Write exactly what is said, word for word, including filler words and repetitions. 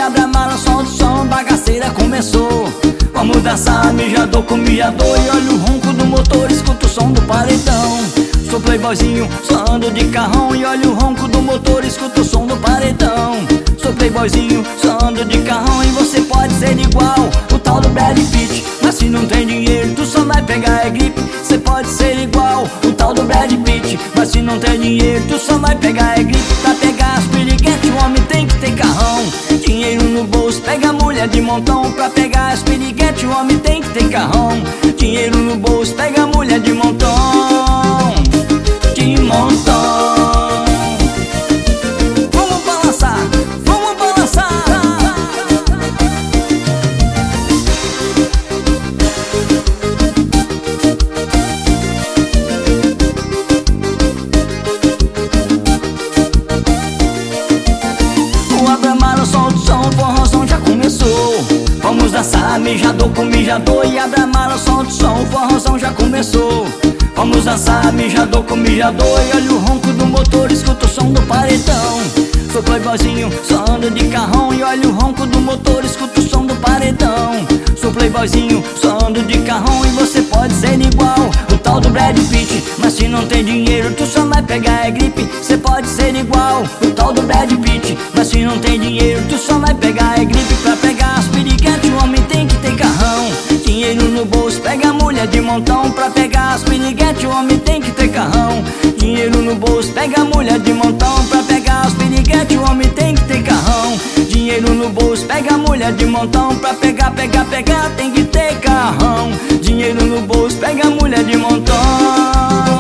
abre a mala, solta o som, bagaceira começou. Vamos dançar, mijador com mijador. E olha o ronco do motor, escuta o som do paredão. Sou playboyzinho, só ando de carrão. E olha o ronco do motor, escuta o som do paredão. Sou playboyzinho, só ando de carrão. E você pode ser igual o tal do Brad Pitt, mas se não tem dinheiro, tu só vai pegar é gripe. Você pode ser igual o tal do Brad Pitt, mas se não tem dinheiro, tu só vai pegar é gripe. Pra pegar as piriguetes, o homem tem que ter carrão. Dinheiro no bolso, pega a mulher de montão. Pra pegar as piriguetes, o homem tem que ter carrão. Dinheiro no bolso, pega a mulher de montão. De montão. Vamos balançar, vamos balançar. O abra-mala, solta o som, o forrozão já começou. Vamos dançar, mijador com mijador. E abre a mala, solta o som, o forrozão já começou. Vamos dançar, mijador com mijador. E olha o ronco do motor, escuta o som do paredão. Sou playboyzinho, só ando de carrão. E olha o ronco do motor, escuta o som do paredão. Sou playboyzinho, só ando de carrão. E você pode ser igual o tal do Brad Pitt, mas se não tem dinheiro, tu só vai pegar é gripe. Você pode ser igual o tal do Brad Pitt, mas se não tem dinheiro, tu só vai pegar é gripe. Pra pegar as piriguetes, o homem tem que ter carrão. Dinheiro no bolso, pega a mulher de montão. Pra pegar as piriguetes, o homem tem que ter carrão. Dinheiro no bolso, pega a mulher de montão. Pra pegar as piriguetes, o homem tem que ter carrão. Dinheiro no bolso, pega a mulher de montão. Pra pegar, pegar, pegar, tem que ter carrão. Dinheiro no bolso, pega a mulher de montão.